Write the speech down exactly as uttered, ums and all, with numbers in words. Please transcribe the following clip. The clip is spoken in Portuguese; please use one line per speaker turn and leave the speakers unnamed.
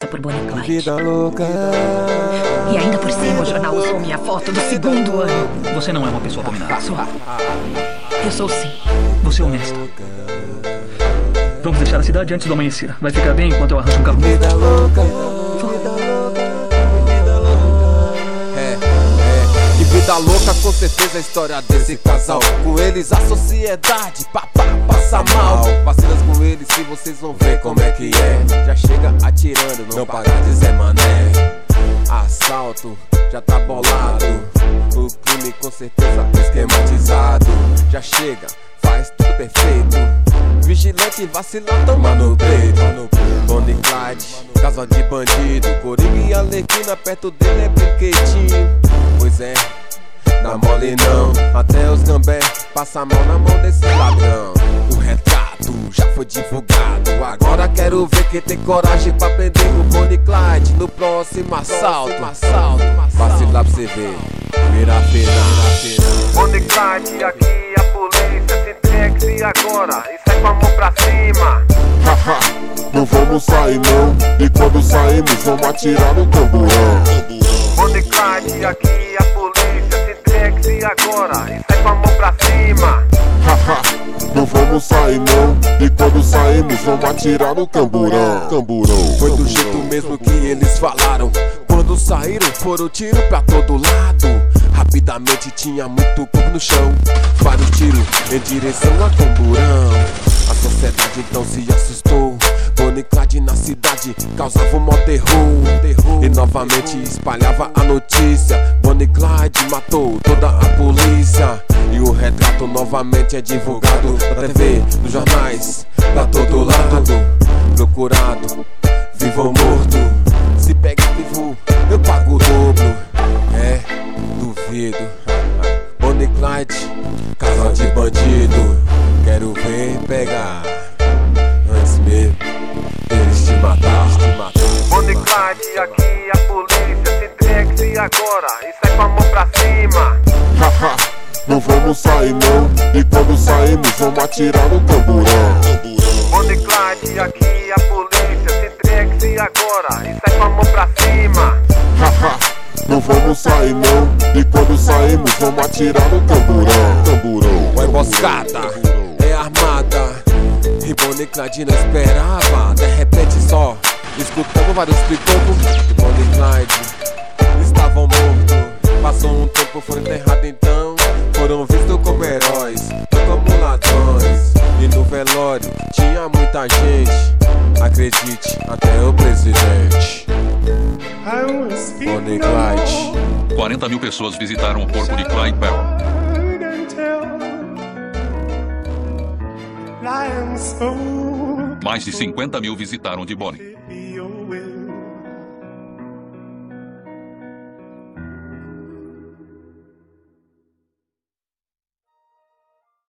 por Bonnie e Clyde.
Vida louca.
E ainda por cima o jornal usou minha foto do segundo ano.
Você não é uma pessoa abominável.
Sou. Eu sou sim.
Você é honesta. Vamos deixar a cidade antes do amanhecer. Vai ficar bem enquanto eu arranjo um carro.
Vida louca. Vida louca. Vida louca. É, é. Que vida louca, com certeza a história desse casal. Com eles a sociedade, papá, passa mal. Vacilas com eles se vocês vão ver como é que é. Já chega atirando, não para de Zé Mané. Assalto, já tá bolado. O crime com certeza esquematizado. Já chega, faz tudo perfeito. Vigilante vacilando, toma no peito. Bonnie e Clyde, casal de bandido. Coringa e Arlequina, perto dele é brinquedinho. Pois é, dá mole não. Até os gambé passa a mão na mão desse ladrão. O retrato já foi divulgado. Agora quero ver quem tem coragem pra prender o Bonnie e Clyde no próximo assalto. Vacilar pra você ver, vira feira.
Bonnie e Clyde, aqui a polícia se entregue-se agora e sai com a mão pra cima.
Haha, não vamos sair não. E quando saímos vamos atirar no tamborão.
Bonnie e Clyde, aqui a polícia se entregue-se agora e sai com a mão pra cima.
Haha, não vamos sair não. E quando saímos vamos atirar no camburão. Camburão.
Foi do jeito mesmo que eles falaram. Quando saíram foram tiro pra todo lado. Rapidamente tinha muito corpo no chão. Vários tiros em direção a Camburão. A sociedade então se assustou. Bonnie e Clyde na cidade causava um maior terror. E novamente espalhava a notícia. Bonnie e Clyde matou toda a polícia. E o retrato novamente é divulgado na T V, nos jornais, pra todo lado. Procurado, vivo ou morto. Se pegar vivo, eu pago o dobro. É, duvido. Bonnie e Clyde, casal de bandido. Quero ver pegar antes mesmo eles te matar, te matar.
Bonnie e Clyde, aqui a polícia se entregue-se agora e sai com a mão pra cima.
Haha, não vamos sair não. E quando saímos vamos atirar no tamborão.
Bonnie e Clyde, aqui a polícia se entregue-se agora e sai com a mão pra cima.
Haha, não vamos sair não. E quando saímos vamos atirar no tamborão. Tamborão.
Uma emboscada é armada e Bonnie e Clyde não esperava. De repente só escutamos vários pitocos. E Bonnie e Clyde estavam mortos. Passou um tempo, foram enterrados então. Foram vistos como heróis, não como ladrões. E no velório tinha muita gente. Acredite, até o presidente. Bonnie e Clyde.
quarenta mil pessoas visitaram o corpo de Clyde Barrow. Mais de cinquenta mil visitaram de Bonnie.